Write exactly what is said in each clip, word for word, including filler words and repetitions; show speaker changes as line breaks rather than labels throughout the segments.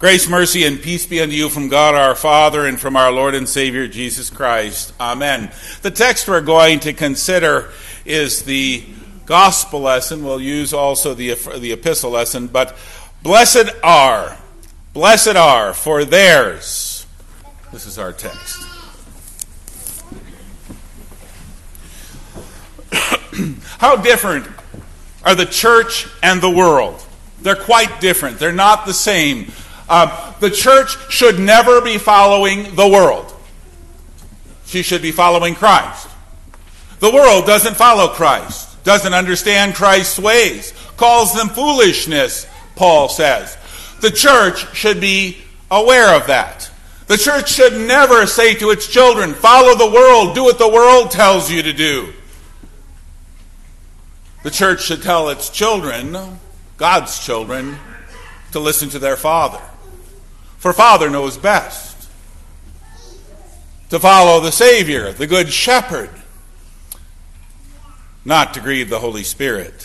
Grace, mercy, and peace be unto you from God our Father and from our Lord and Savior Jesus Christ. Amen. The text we're going to consider is the gospel lesson. We'll use also the, the epistle lesson. But blessed are, blessed are, for theirs. This is our text. How different are the church and the world? They're quite different. They're not the same. Uh, the church should never be following the world. She should be following Christ. The world doesn't follow Christ, doesn't understand Christ's ways, calls them foolishness, Paul says. The church should be aware of that. The church should never say to its children, follow the world, do what the world tells you to do. The church should tell its children, God's children, to listen to their Father. For Father knows best. To follow the Savior, the Good Shepherd, not to grieve the Holy Spirit.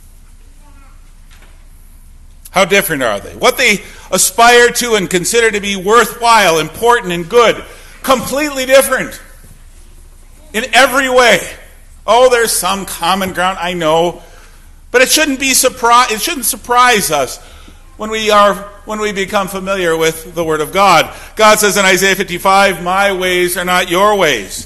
How different are they? What they aspire to and consider to be worthwhile, important, and good, completely different in every way. Oh, there's some common ground, I know, but it shouldn't be surprise. It shouldn't surprise us when we are when we become familiar with the Word of God. God says in Isaiah fifty-five, "My ways are not your ways."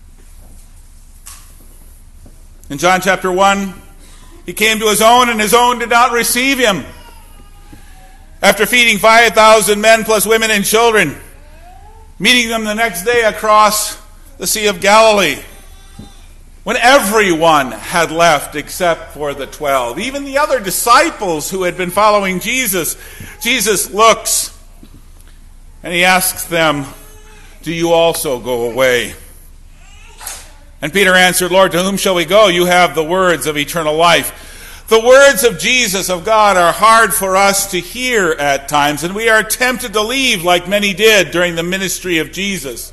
In John chapter one, he came to his own, and his own did not receive him. After feeding five thousand men plus women and children, meeting them the next day across the Sea of Galilee, when everyone had left except for the twelve, even the other disciples who had been following Jesus, Jesus looks and he asks them, "Do you also go away?" And Peter answered, "Lord, to whom shall we go? You have the words of eternal life." The words of Jesus, of God, are hard for us to hear at times, and we are tempted to leave like many did during the ministry of Jesus.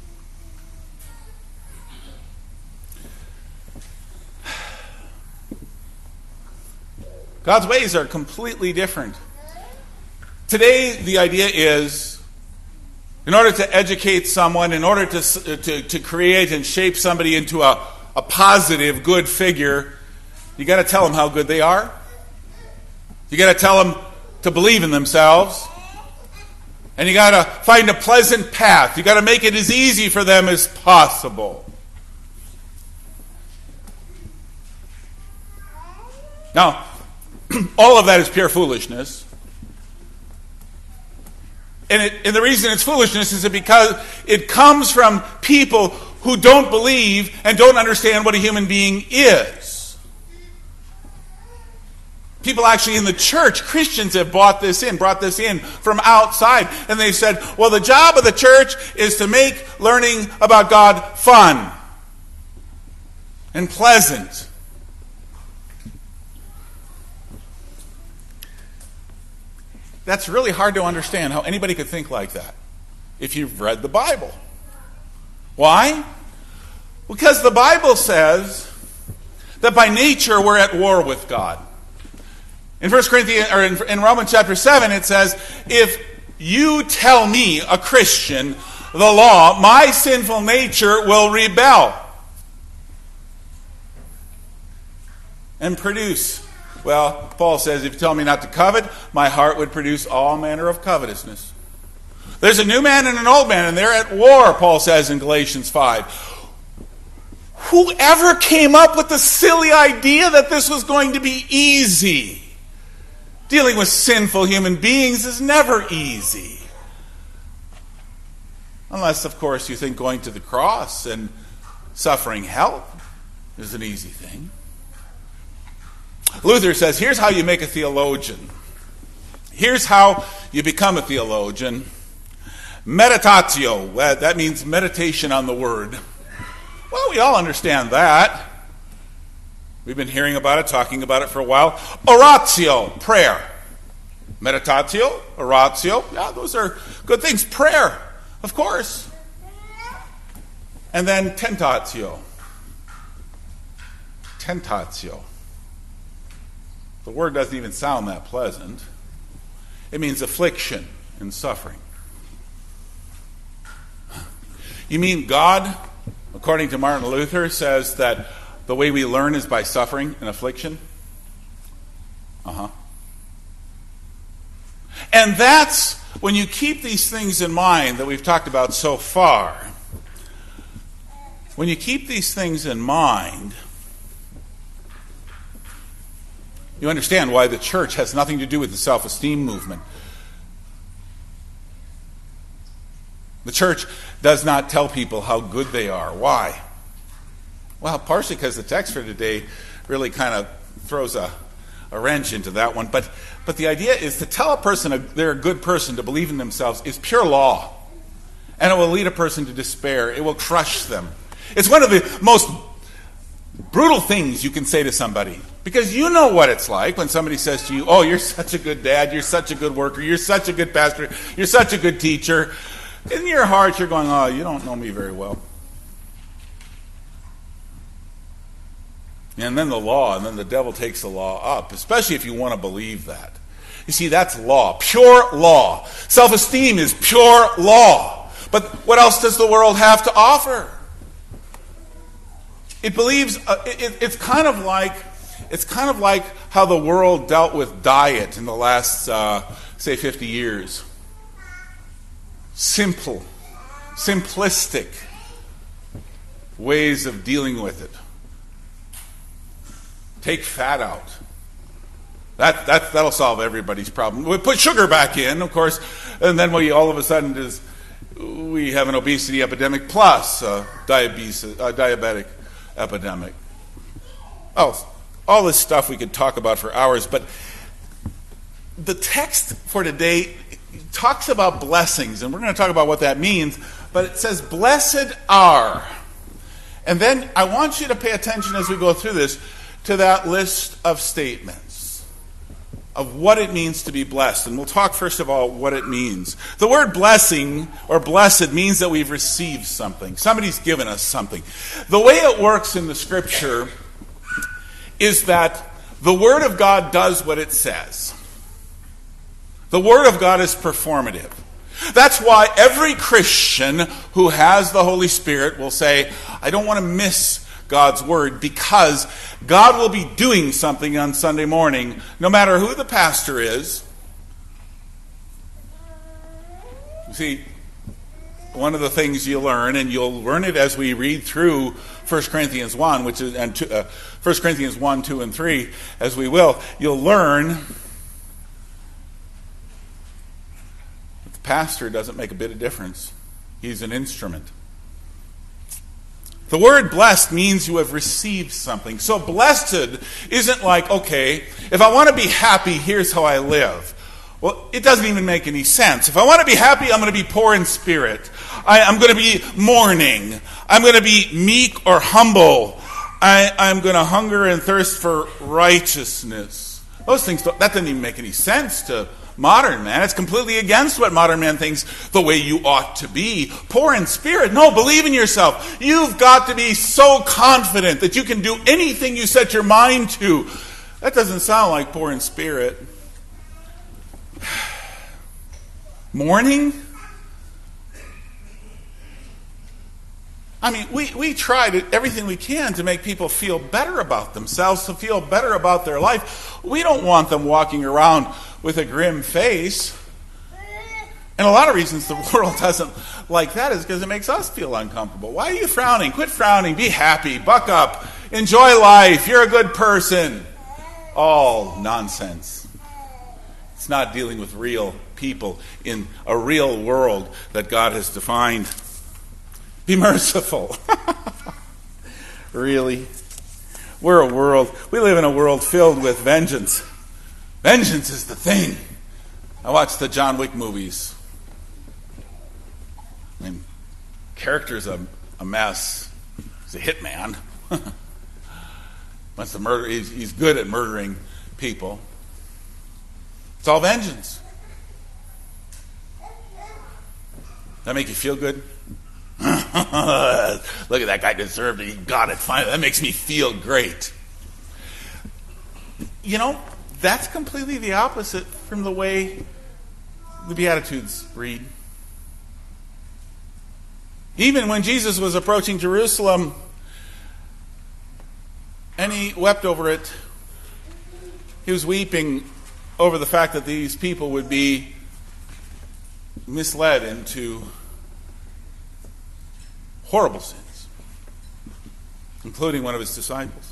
God's ways are completely different. Today, the idea is, in order to educate someone, in order to, to, to create and shape somebody into a, a positive, good figure, you got to tell them how good they are. You got to tell them to believe in themselves. And you got to find a pleasant path. You got to make it as easy for them as possible. Now, all of that is pure foolishness. And, it, and the reason it's foolishness is because it comes from people who don't believe and don't understand what a human being is. People actually in the church, Christians, have bought this in, brought this in from outside. And they said, well, the job of the church is to make learning about God fun and pleasant. That's really hard to understand how anybody could think like that if you've read the Bible. Why? Because the Bible says that by nature we're at war with God. In First Corinthians, or in, in Romans chapter seven, it says, if you tell me, a Christian, the law, my sinful nature will rebel and produce. Well, Paul says, if you tell me not to covet, my heart would produce all manner of covetousness. There's a new man and an old man, and they're at war, Paul says in Galatians five. Whoever came up with the silly idea that this was going to be easy? Dealing with sinful human beings is never easy. Unless, of course, you think going to the cross and suffering help is an easy thing. Luther says, here's how you make a theologian. Here's how you become a theologian. Meditatio, that means meditation on the Word. Well, we all understand that. We've been hearing about it, talking about it for a while. Oratio, prayer. Meditatio, oratio, yeah, those are good things. Prayer, of course. And then tentatio. Tentatio. The word doesn't even sound that pleasant. It means affliction. in suffering. You mean God, according to Martin Luther, says that the way we learn is by suffering and affliction? Uh-huh. And that's when you keep these things in mind that we've talked about so far. When you keep these things in mind, you understand why the church has nothing to do with the self-esteem movement. The church does not tell people how good they are. Why? Well, partially because the text for today really kind of throws a, a wrench into that one. But but the idea is to tell a person a, they're a good person, to believe in themselves, is pure law. And it will lead a person to despair. It will crush them. It's one of the most brutal things you can say to somebody. Because you know what it's like when somebody says to you, oh, you're such a good dad, you're such a good worker, you're such a good pastor, you're such a good teacher. In your heart, you're going, oh, you don't know me very well. And then the law, and then the devil takes the law up, especially if you want to believe that. You see, that's law, pure law. Self-esteem is pure law. But what else does the world have to offer? It believes, uh, it, it's kind of like, it's kind of like how the world dealt with diet in the last, uh, say, fifty years. Simple, simplistic ways of dealing with it. Take fat out. That, that, that'll solve everybody's problem. We put sugar back in, of course, and then we all of a sudden just, we have an obesity epidemic plus a diabetes, a diabetic epidemic. Oh, all this stuff we could talk about for hours, but the text for today talks about blessings, and we're going to talk about what that means, but it says, blessed are. And then I want you to pay attention as we go through this to that list of statements of what it means to be blessed. And we'll talk first of all what it means. The word blessing or blessed means that we've received something. Somebody's given us something. The way it works in the Scripture is that the Word of God does what it says. The Word of God is performative. That's why every Christian who has the Holy Spirit will say, I don't want to miss God's Word, because God will be doing something on Sunday morning, no matter who the pastor is. You see, one of the things you learn, and you'll learn it as we read through First Corinthians one, which is and two, uh, First Corinthians one, two, and three, as we will, you'll learn that the pastor doesn't make a bit of difference. He's an instrument. The word blessed means you have received something. So blessed isn't like, okay, if I want to be happy, here's how I live. Well, it doesn't even make any sense. If I want to be happy, I'm going to be poor in spirit. I, I'm going to be mourning. I'm going to be meek or humble. I, I'm going to hunger and thirst for righteousness. Those things, don't, that doesn't even make any sense to modern man. It's completely against what modern man thinks the way you ought to be. Poor in spirit. No, believe in yourself. You've got to be so confident that you can do anything you set your mind to. That doesn't sound like poor in spirit. Mourning? I mean, we, we try to, everything we can to make people feel better about themselves, to feel better about their life. We don't want them walking around with a grim face. And a lot of reasons the world doesn't like that is because it makes us feel uncomfortable. Why are you frowning? Quit frowning. Be happy. Buck up. Enjoy life. You're a good person. All nonsense. It's not dealing with real people in a real world that God has defined. Be merciful. Really? We're a world, we live in a world filled with vengeance. Vengeance is the thing. I watched the John Wick movies. I mean, character's a, a mess. He's a hitman. Wants to murder. He's, he's good at murdering people. It's all vengeance. That make you feel good? Look at that guy deserved it. He got it finally. That makes me feel great. You know, that's completely the opposite from the way the Beatitudes read. Even when Jesus was approaching Jerusalem and he wept over it, he was weeping over the fact that these people would be misled into horrible sins, including one of his disciples.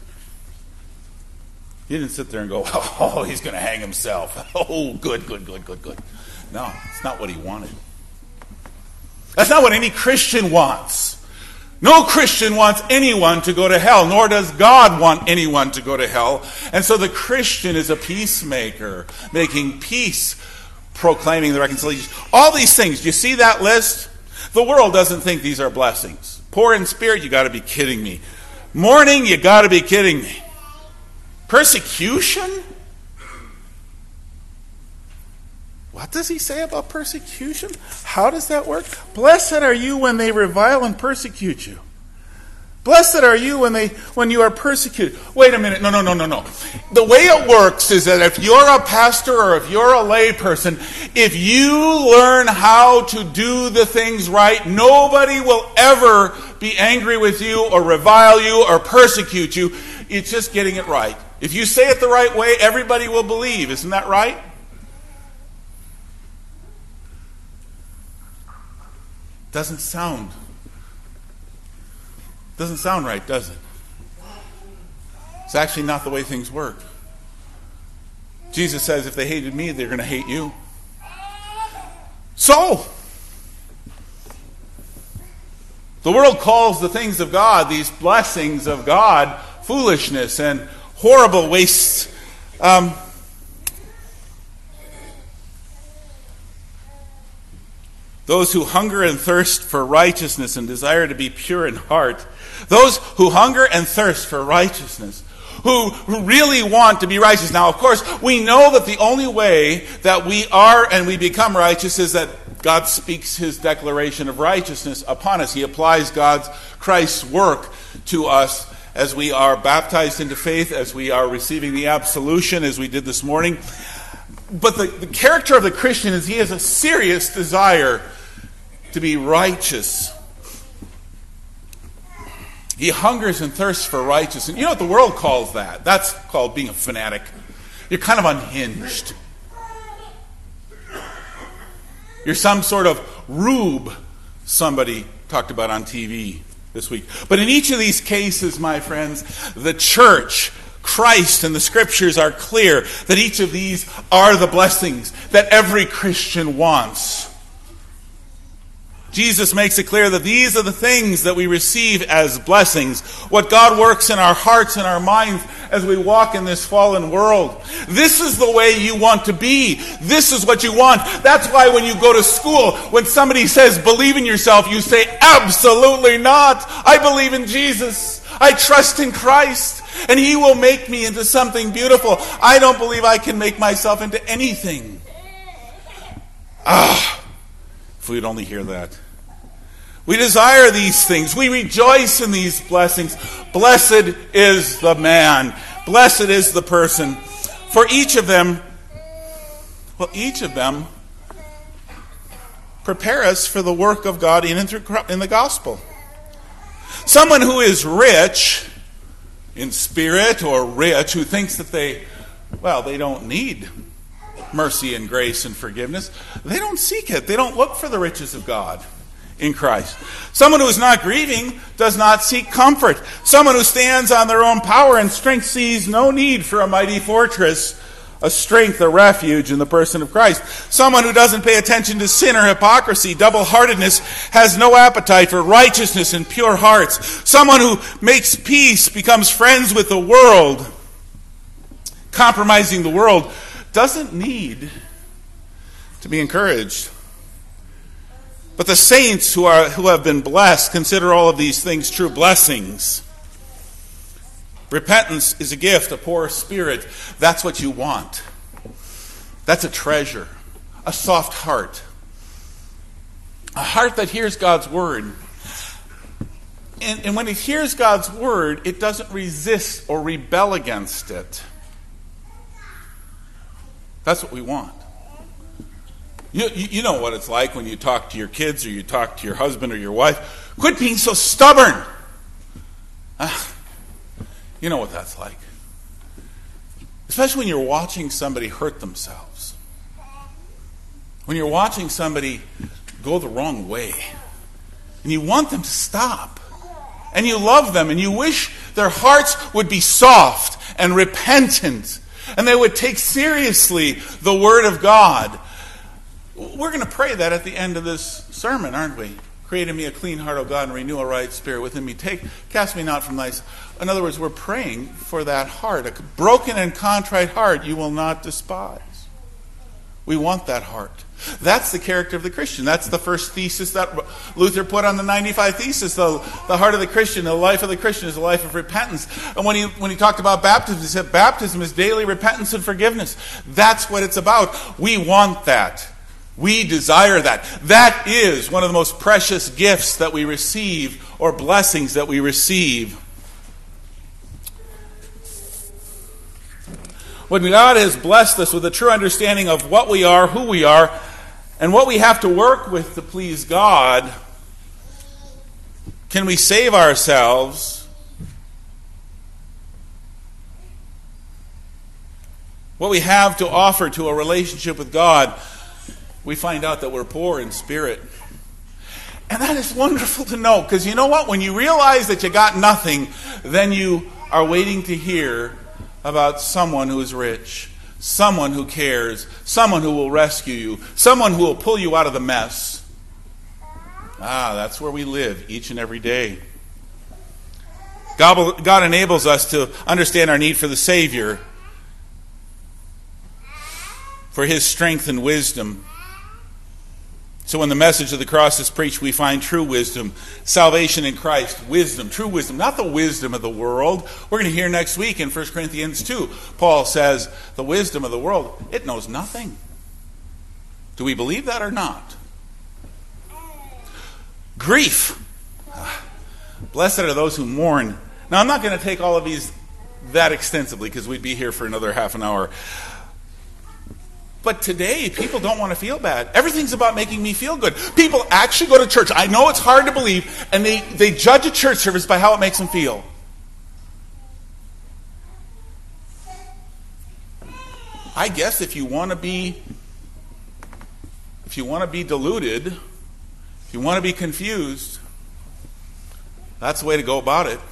He didn't sit there and go, oh, he's going to hang himself. Oh, good, good, good, good, good. No, it's not what he wanted. That's not what any Christian wants. No Christian wants anyone to go to hell, nor does God want anyone to go to hell. And so the Christian is a peacemaker, making peace, proclaiming the reconciliation. All these things, do you see that list? The world doesn't think these are blessings. Poor in spirit, you got to be kidding me. Mourning, you got to be kidding me. Persecution? What does he say about persecution? How does that work? Blessed are you when they revile and persecute you. Blessed are you when they when you are persecuted. Wait a minute. No, no, no, no, no. The way it works is that if you're a pastor or if you're a lay person, if you learn how to do the things right, nobody will ever be angry with you or revile you or persecute you. It's just getting it right. If you say it the right way, everybody will believe. Isn't that right? Doesn't sound doesn't sound right, does it? It's actually not the way things work. Jesus says if they hated me, they're going to hate you. So, the world calls the things of God, these blessings of God, foolishness and horrible wastes. Um, Those who hunger and thirst for righteousness and desire to be pure in heart. Those who hunger and thirst for righteousness. Who really want to be righteous. Now, of course, we know that the only way that we are and we become righteous is that God speaks his declaration of righteousness upon us. He applies God's, Christ's work to us as we are baptized into faith, as we are receiving the absolution, as we did this morning. But the, the character of the Christian is he has a serious desire to be righteous. He hungers and thirsts for righteousness. You know what the world calls that? That's called being a fanatic. You're kind of unhinged. You're some sort of rube, somebody talked about on T V this week. But in each of these cases, my friends, the church, Christ, and the Scriptures are clear that each of these are the blessings that every Christian wants. Jesus makes it clear that these are the things that we receive as blessings. What God works in our hearts and our minds as we walk in this fallen world. This is the way you want to be. This is what you want. That's why when you go to school, when somebody says, believe in yourself, you say, absolutely not. I believe in Jesus. I trust in Christ. And he will make me into something beautiful. I don't believe I can make myself into anything. Ah, if we'd only hear that. We desire these things. We rejoice in these blessings. Blessed is the man. Blessed is the person. For each of them, well, each of them prepare us for the work of God in and through in the gospel. Someone who is rich in spirit or rich, who thinks that they, well, they don't need mercy and grace and forgiveness, they don't seek it. They don't look for the riches of God in Christ. Someone who is not grieving does not seek comfort. Someone who stands on their own power and strength sees no need for a mighty fortress, a strength, a refuge in the person of Christ. Someone who doesn't pay attention to sin or hypocrisy, double-heartedness, has no appetite for righteousness and pure hearts. Someone who makes peace, becomes friends with the world, compromising the world, doesn't need to be encouraged. But the saints who are who have been blessed consider all of these things true blessings. Repentance is a gift, a poor spirit. That's what you want. That's a treasure. A soft heart. A heart that hears God's word. And, and when it hears God's word, it doesn't resist or rebel against it. That's what we want. You, you, you know what it's like when you talk to your kids or you talk to your husband or your wife. Quit being so stubborn. Uh, you know what that's like. Especially when you're watching somebody hurt themselves. When you're watching somebody go the wrong way. And you want them to stop. And you love them and you wish their hearts would be soft and repentant. And they would take seriously the Word of God. We're going to pray that at the end of this sermon, aren't we? Create in me a clean heart, O God, and renew a right spirit within me. Take, cast me not from thy... In other words, we're praying for that heart. A broken and contrite heart you will not despise. We want that heart. That's the character of the Christian. That's the first thesis that Luther put on the ninety-five Thesis. The, the heart of the Christian, the life of the Christian is a life of repentance. And when he, when he talked about baptism, he said baptism is daily repentance and forgiveness. That's what it's about. We want that. We desire that. That is one of the most precious gifts that we receive, or blessings that we receive. When God has blessed us with a true understanding of what we are, who we are, and what we have to work with to please God, can we save ourselves? What we have to offer to a relationship with God, we find out that we're poor in spirit. And that is wonderful to know, because you know what? When you realize that you got nothing, then you are waiting to hear about someone who is rich, someone who cares, someone who will rescue you, someone who will pull you out of the mess. Ah, that's where we live each and every day. God, God enables us to understand our need for the Savior, for His strength and wisdom. So when the message of the cross is preached, we find true wisdom, salvation in Christ, wisdom, true wisdom, not the wisdom of the world. We're going to hear next week in First Corinthians two, Paul says, the wisdom of the world, it knows nothing. Do we believe that or not? Grief. Blessed are those who mourn. Now, I'm not going to take all of these that extensively because we'd be here for another half an hour. But today, people don't want to feel bad. Everything's about making me feel good. People actually go to church. I know it's hard to believe, and they, they judge a church service by how it makes them feel. I guess if you want to be, if you want to be deluded, if you want to be confused, that's the way to go about it.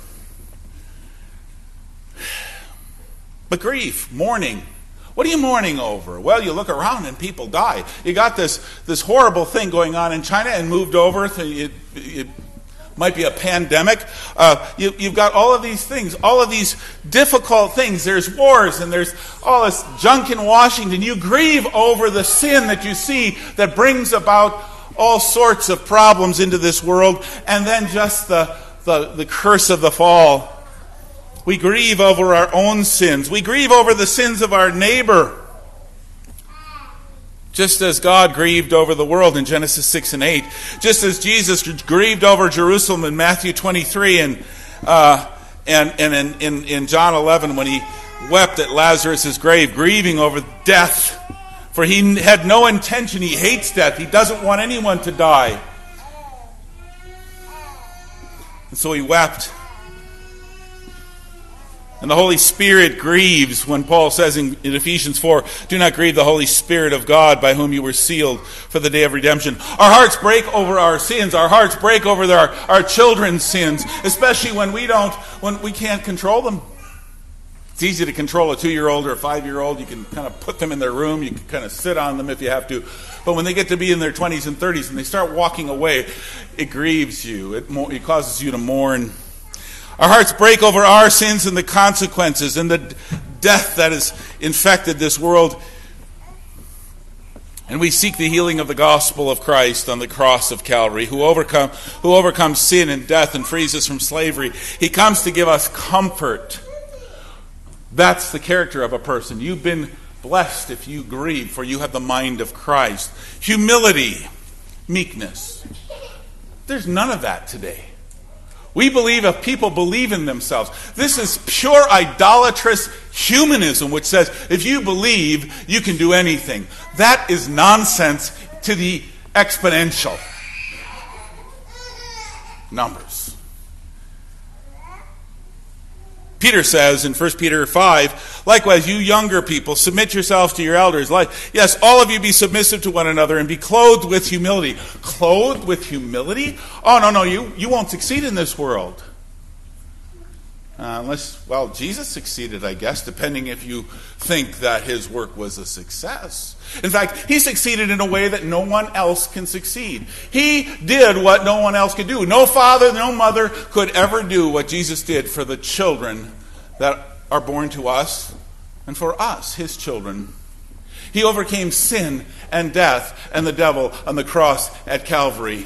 But grief, mourning. What are you mourning over? Well, you look around and people die. You got this, this horrible thing going on in China and moved over. To, it, it might be a pandemic. Uh, you, you've got all of these things, all of these difficult things. There's wars and there's all this junk in Washington. You grieve over the sin that you see that brings about all sorts of problems into this world. And then just the, the, the curse of the fall. We grieve over our own sins. We grieve over the sins of our neighbor. Just as God grieved over the world in Genesis six and eight. Just as Jesus grieved over Jerusalem in Matthew twenty-three and uh, and, and in, in, in John eleven when he wept at Lazarus' grave, grieving over death. For he had no intention. He hates death. He doesn't want anyone to die. And so he wept. And the Holy Spirit grieves when Paul says in, in Ephesians four, do not grieve the Holy Spirit of God by whom you were sealed for the day of redemption. Our hearts break over our sins. Our hearts break over our, our children's sins, especially when we don't, when we can't control them. It's easy to control a two-year-old or a five-year-old. You can kind of put them in their room. You can kind of sit on them if you have to. But when they get to be in their twenties and thirties and they start walking away, it grieves you. It, it causes you to mourn. Our hearts break over our sins and the consequences and the death that has infected this world. And we seek the healing of the gospel of Christ on the cross of Calvary, who overcome, who overcomes sin and death and frees us from slavery. He comes to give us comfort. That's the character of a person. You've been blessed if you grieve, for you have the mind of Christ. Humility, meekness. There's none of that today. We believe if people believe in themselves. This is pure idolatrous humanism, which says if you believe, you can do anything. That is nonsense to the exponential numbers. Peter says in First Peter five, likewise, you younger people, submit yourselves to your elders. Like, yes, all of you be submissive to one another and be clothed with humility. Clothed with humility? Oh, no, no, you, you won't succeed in this world. Uh, unless, well, Jesus succeeded, I guess, depending if you think that his work was a success. In fact, he succeeded in a way that no one else can succeed. He did what no one else could do. No father, no mother could ever do what Jesus did for the children that are born to us and for us, his children. He overcame sin and death and the devil on the cross at Calvary.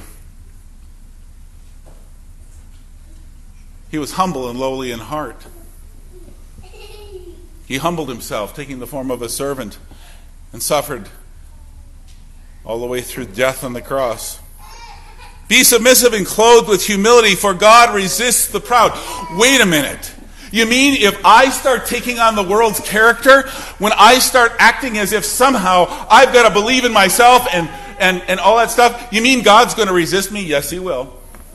He was humble and lowly in heart. He humbled himself, taking the form of a servant, and suffered all the way through death on the cross. Be submissive and clothed with humility, for God resists the proud. Wait a minute. You mean if I start taking on the world's character, when I start acting as if somehow I've got to believe in myself and, and, and all that stuff, you mean God's going to resist me? Yes, he will.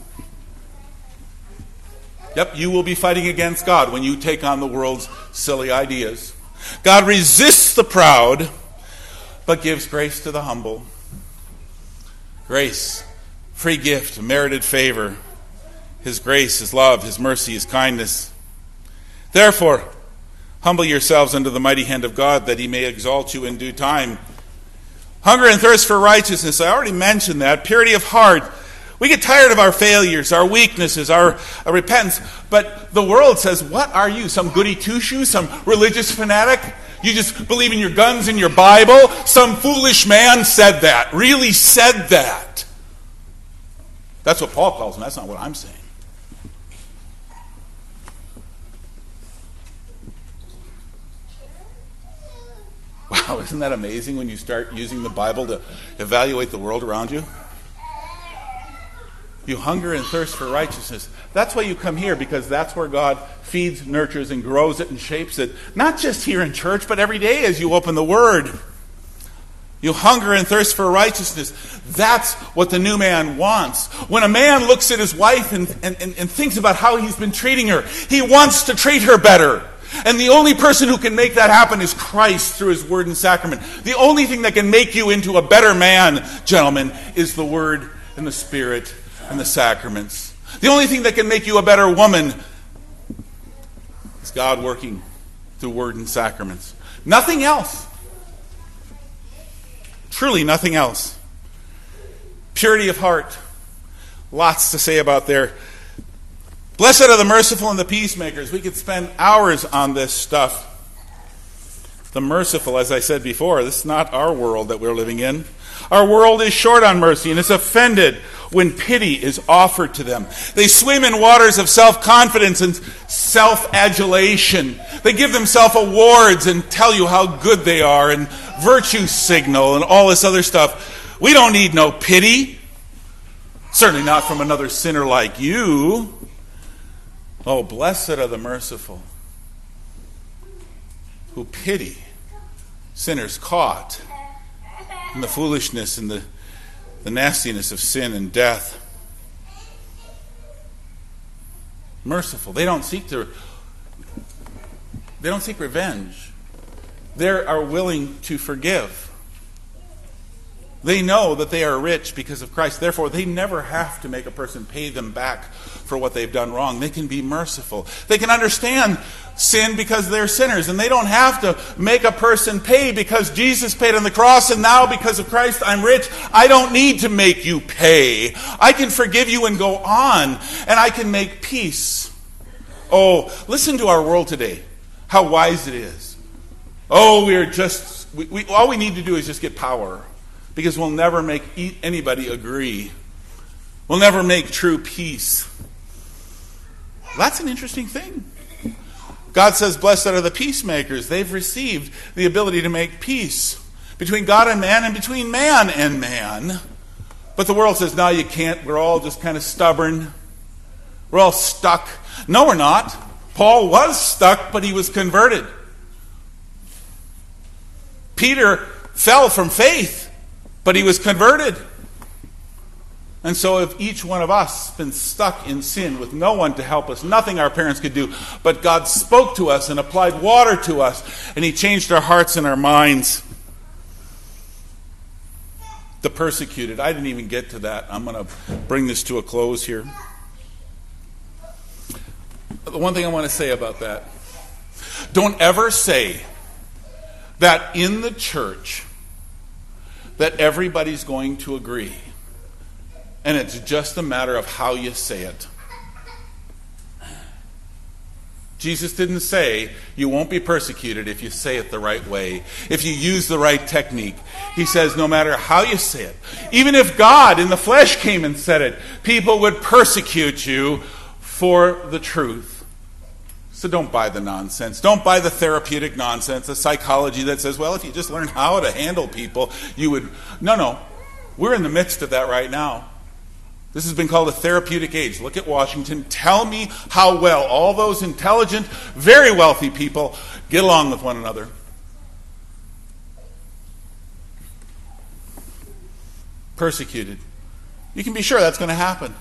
Yep, you will be fighting against God when you take on the world's silly ideas. God resists the proud, but gives grace to the humble. Grace, free gift, merited favor. His grace, his love, his mercy, his kindness. Therefore, humble yourselves under the mighty hand of God, that he may exalt you in due time. Hunger and thirst for righteousness. I already mentioned that. Purity of heart. We get tired of our failures, our weaknesses, our, our repentance. But the world says, what are you? Some goody two-shoes? Some religious fanatic? You just believe in your guns and your Bible? Some foolish man said that. Really said that. That's what Paul calls him. That's not what I'm saying. Wow, isn't that amazing when you start using the Bible to evaluate the world around you? You hunger and thirst for righteousness. That's why you come here, because that's where God feeds, nurtures, and grows it and shapes it. Not just here in church, but every day as you open the Word. You hunger and thirst for righteousness. That's what the new man wants. When a man looks at his wife and, and, and, and thinks about how he's been treating her, he wants to treat her better. And the only person who can make that happen is Christ through his Word and sacrament. The only thing that can make you into a better man, gentlemen, is the Word and the Spirit and the sacraments. The only thing that can make you a better woman is God working through Word and sacraments. Nothing else. Truly nothing else. Purity of heart. Lots to say about there. Blessed are the merciful and the peacemakers. We could spend hours on this stuff. The merciful, as I said before, this is not our world that we're living in. Our world is short on mercy and is offended when pity is offered to them. They swim in waters of self-confidence and self-adulation. They give themselves awards and tell you how good they are and virtue signal and all this other stuff. We don't need no pity. Certainly not from another sinner like you. Oh, blessed are the merciful, who pity sinners caught in the foolishness and the, the nastiness of sin and death. Merciful. They don't seek to they don't seek revenge. They are willing to forgive. They know that they are rich because of Christ. Therefore, they never have to make a person pay them back for what they've done wrong. They can be merciful. They can understand sin because they're sinners. And they don't have to make a person pay because Jesus paid on the cross. And now because of Christ, I'm rich. I don't need to make you pay. I can forgive you and go on. And I can make peace. Oh, listen to our world today. How wise it is. Oh, we're just, we, we, all we need to do is just get power. Because we'll never make anybody agree. We'll never make true peace. That's an interesting thing. God says, blessed are the peacemakers. They've received the ability to make peace between God and man and between man and man. But the world says, no, you can't. We're all just kind of stubborn. We're all stuck. No, we're not. Paul was stuck, but he was converted. Peter fell from faith. But he was converted. And so if each one of us has been stuck in sin with no one to help us, nothing our parents could do, but God spoke to us and applied water to us, and he changed our hearts and our minds. The persecuted. I didn't even get to that. I'm going to bring this to a close here. The one thing I want to say about that, don't ever say that in the church that everybody's going to agree. And it's just a matter of how you say it. Jesus didn't say you won't be persecuted if you say it the right way, if you use the right technique. He says no matter how you say it, even if God in the flesh came and said it, people would persecute you for the truth. So don't buy the nonsense. Don't buy the therapeutic nonsense, the psychology that says, well, if you just learn how to handle people, you would... No, no. We're in the midst of that right now. This has been called a therapeutic age. Look at Washington. Tell me how well all those intelligent, very wealthy people get along with one another. Persecuted. You can be sure that's going to happen.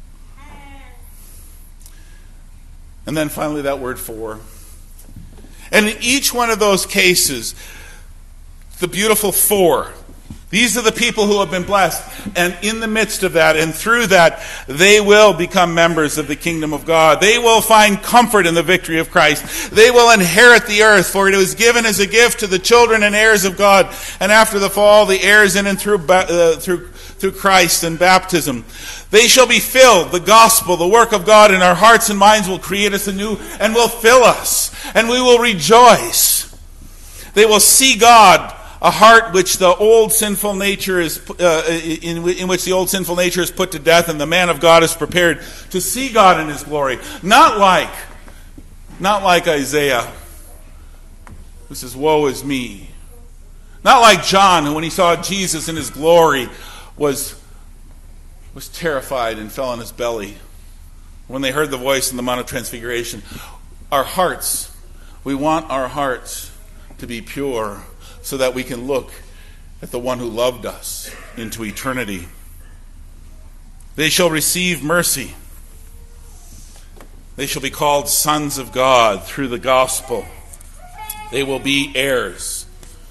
And then finally that word for. And in each one of those cases, the beautiful for. These are the people who have been blessed. And in the midst of that and through that, they will become members of the kingdom of God. They will find comfort in the victory of Christ. They will inherit the earth, for it was given as a gift to the children and heirs of God. And after the fall, the heirs in and through, uh, through, through Christ and baptism. They shall be filled. The gospel, the work of God in our hearts and minds will create us anew and will fill us. And we will rejoice. They will see God. A heart which the old sinful nature is, uh, in, in which the old sinful nature is put to death, and the man of God is prepared to see God in his glory. Not like, not like Isaiah, who says, woe is me. Not like John, who when he saw Jesus in his glory was, was terrified and fell on his belly. When they heard the voice in the Mount of Transfiguration. Our hearts, we want our hearts to be pure, so that we can look at the one who loved us into eternity. They shall receive mercy. They shall be called sons of God through the gospel. They will be heirs.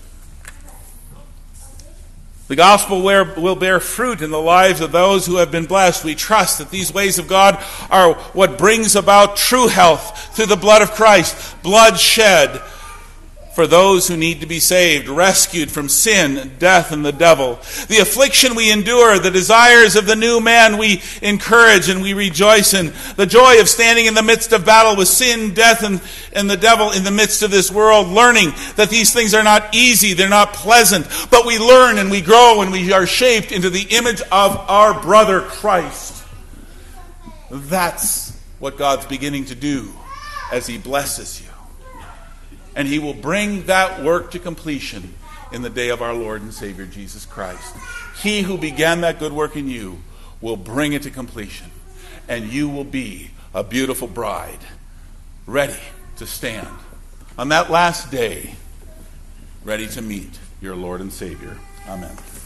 The gospel will bear fruit in the lives of those who have been blessed. We trust that these ways of God are what brings about true health through the blood of Christ, blood shed for those who need to be saved, rescued from sin, death, and the devil. The affliction we endure, the desires of the new man we encourage and we rejoice in. The joy of standing in the midst of battle with sin, death, and, and the devil in the midst of this world, learning that these things are not easy, they're not pleasant, but we learn and we grow and we are shaped into the image of our brother Christ. That's what God's beginning to do as he blesses you. And he will bring that work to completion in the day of our Lord and Savior Jesus Christ. He who began that good work in you will bring it to completion. And you will be a beautiful bride, ready to stand on that last day, ready to meet your Lord and Savior. Amen.